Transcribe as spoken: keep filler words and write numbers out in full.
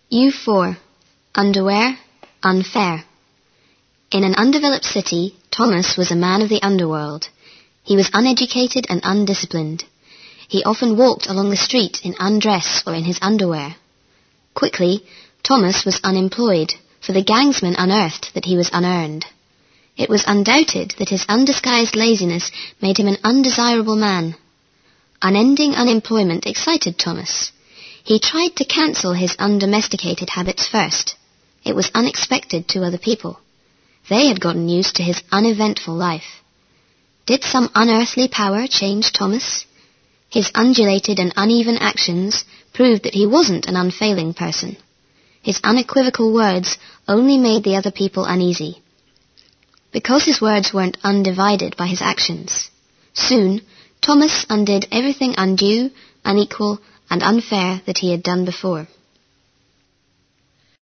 U four. Underwear, unfair. In an undeveloped city, Thomas was a man of the underworld. He was uneducated and undisciplined. He often walked along the street in undress or in his underwear. Quickly, Thomas was unemployed, for the gangsmen unearthed that he was unearned. It was undoubted that his undisguised laziness made him an undesirable man. Unending unemployment excited Thomas. He tried to cancel his undomesticated habits first. It was unexpected to other people. They had gotten used to his uneventful life. Did some unearthly power change Thomas? His undulated and uneven actions proved that he wasn't an unfailing person. His unequivocal words only made the other people uneasy, because his words weren't undivided by his actions. Soon, Thomas undid everything undue, unequal, and unfair that he had done before.